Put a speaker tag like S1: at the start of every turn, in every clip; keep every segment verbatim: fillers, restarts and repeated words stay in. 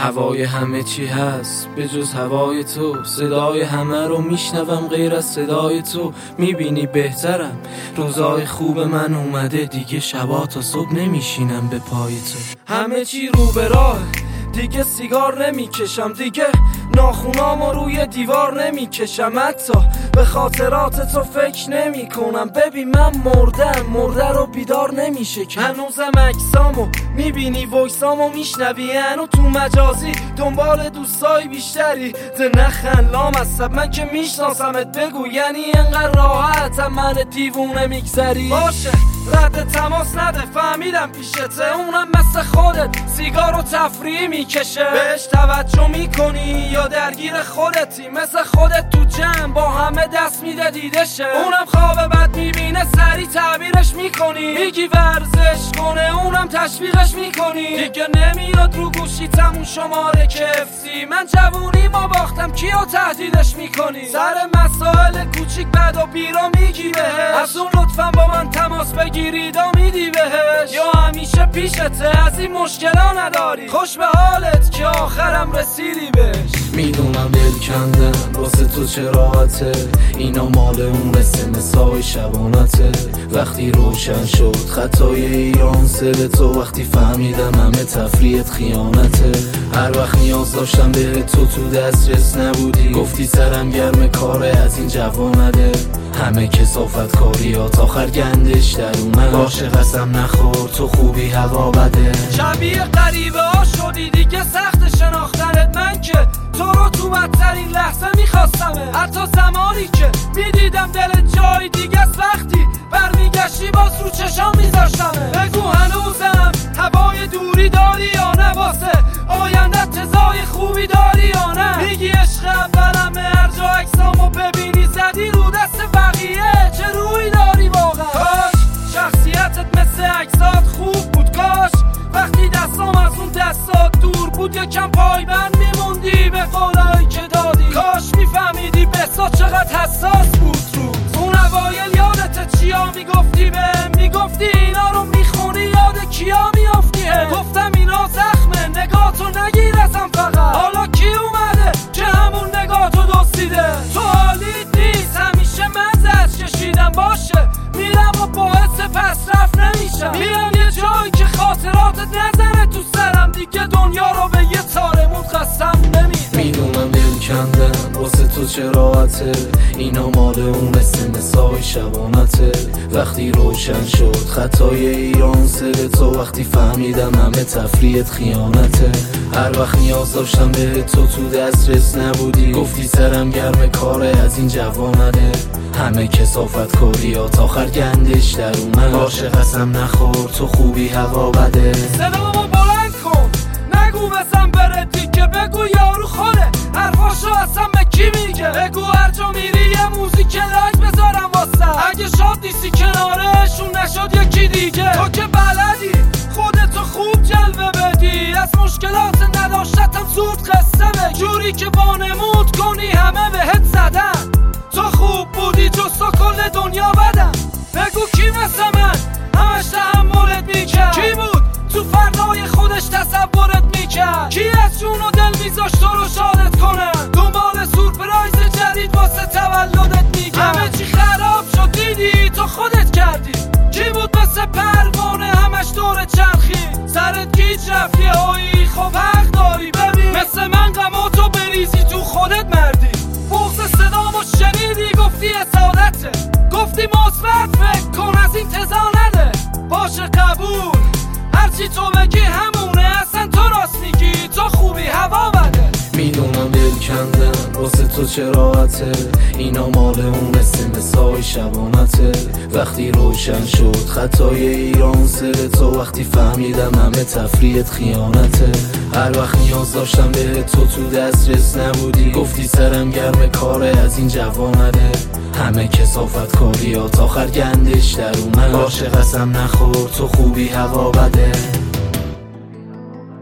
S1: هوای همه چی هست به جز هوای تو، صدای همه رو میشنوم غیر از صدای تو. میبینی بهترم، روزای خوب من اومده دیگه، شبا تا صبح نمیشینم به پای تو. همه چی رو به راه، دیگه سیگار نمیکشم، دیگه ناخونامو روی دیوار نمیکشم، حتی به خاطرات تو فکر نمی کنم. ببین من مردم، مرده رو بیدار نمیشه که هنوزم اکسامو میبینی، ویسامو میشنوی، هنو تو مجازی دنبال دوستای بیشتری. ده نخن لامصب من که میشناسمت، بگو یعنی انقدر راحتم من دیوونه میگذری؟ باشه رد تماس نده، فهمیدم پیشته، اونم مثل خودت سیگار و تفریحی میکشه. بهش توجه میکنی یا درگیر خودتی؟ مثل خودت تو جمع با همه دست میده دیدشه، اونم خواب بد میبینه سری تعبیرش میکنی. میگی ورزش کنه اونم تشویقش میکنی. دیگه نمیاد رو گوشی تمون شماره کفسی، من جوونی ما باختم کیو تهدیدش میکنی؟ سر مسائل کوچیک بد و بیرا میگی بهش، از اون لطفا با من تماس بگیری دا میدی بهش، یا همیشه پیشته از این مشکلا نداری؟ خوش به حالت که آخرم رسیدی بهش. میدونم دل کندم واسه تو چه راحته، اینا مال اون اسمسای شبانته. وقتی روشن شد خطای ایران سر تو، وقتی فهمیدم همه تفریحت خیانته. هر وقت نیاز داشتم به تو تو دسترس نبودی، گفتی سرم گرم کاره از این جوانده. همه کسافت کاریات آخر گندش در اومد، باشه قسم نخور تو خوبی هوا بده. شبیه غریبه ها شدی دیگه سخت شناختنت، من که تو رو تو بدترین لحظه میخواستمه، حتی زمانی که میدیدم دل جای دیگه است، وقتی برمیگشتی باز رو چشام میذاشتمه. بگو هنوزم هوای دوری داری یا نه؟ واسه آینده تزای خوبی داری یا نه؟ میگی عشق اولمه، هر جا عکسامو ببینی زدی رو دست بقیه، چه روی داری واقعا؟ کاش شخصیتت مثل عکسات خوب بود، کاش وقتی دستام از اون دستات دور بود یکم پایبند میموندی به قولایی که دادی. کاش میفهمیدی بحثات چقدر حساس بود رو اون اوایل. یادت چیا میگفتی بهم؟ میگفتی اینا رو میخونی یاد کیا میافتی؟ گفتم اینا زخمه، نگاهتو نگیر ازم فقط. حالا کی اومده که همون نگاهتو دزدیده؟ تو حالیت نیست، همیشه من زد کشیدم، باشه میرم و باعث پس رفت نمیشم. میرم یه جایی که خاطراتت نزنه تو سرم، دیگه دنیا رو به یه تارمون قسم نمیدم. میدونم دل کندم واسه تو چه راحته، اینا مال اون اسمسای شبانته. وقتی روشن شد خطای ایران سر تو، وقتی فهمیدم همه تفریحت خیانته. هر وقت نیاز داشتم به تو تو دسترس نبودی، گفتی سرم گرم کاره از این جوانده. همه کسافت کاریات آخر گندش در اومد، باشه قسم نخور تو خوبی هوا بده. صدامو بلند کن نگو بسم بره دیگه، بگو یارو خوده حرفاشو اصلا به کی میگه؟ بگو هر جا میری یه موزیک لایک بذارم واسه، اگه شاد نیستی کنارشون نشد یکی دیگه. تو که بلدی خودتو خوب جلوه بدی، از مشکلات نداشتم زود قصه بگی، جوری که وانمود کنی همه بهت زدن. تو خوب بودی جز تو کل دنیا بدم، بگو کی مثل من همش تحملت میکرد؟ کی بود تو فردای خودش تصورت میکرد؟ کی از جون و دل میذاشت تو رو شادت کنه؟ دنبال سورپرایز جدید واسه تولدت میکرد. همه چی خراب شد دیدی تو خودت کردی. کی بود مثل پروانه همش دور چرخی؟ سرت گیج رفت یه هایی، خب حق داری ببین مثل من غماتو بریزی تو خودت مردی. بغض صدامو شنیدی گفتی اسادته، گفتی مثبت فکر کن از این تزا نده. باشه قبول هرچی تو بگی همونه، اصلا تو راست میگی تو خوبی هوا بده. میدونم دل کندم واسه تو چه راحته، اینا مال اون اسمسای شبانته. وقتی روشن شد خطای ایران سر تو، وقتی فهمیدم همه تفریحت خیانته. هر وقت نیاز داشتم به تو تو دسترس نبودی، گفتی سرم گرم کاره از این جوانده. همه کسافت کاریات آخر گندش در اومد، باشه قسم نخور تو خوبی هوا بده.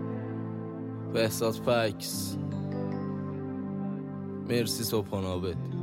S1: بهزاد فکس مرسی صبحانه آبد.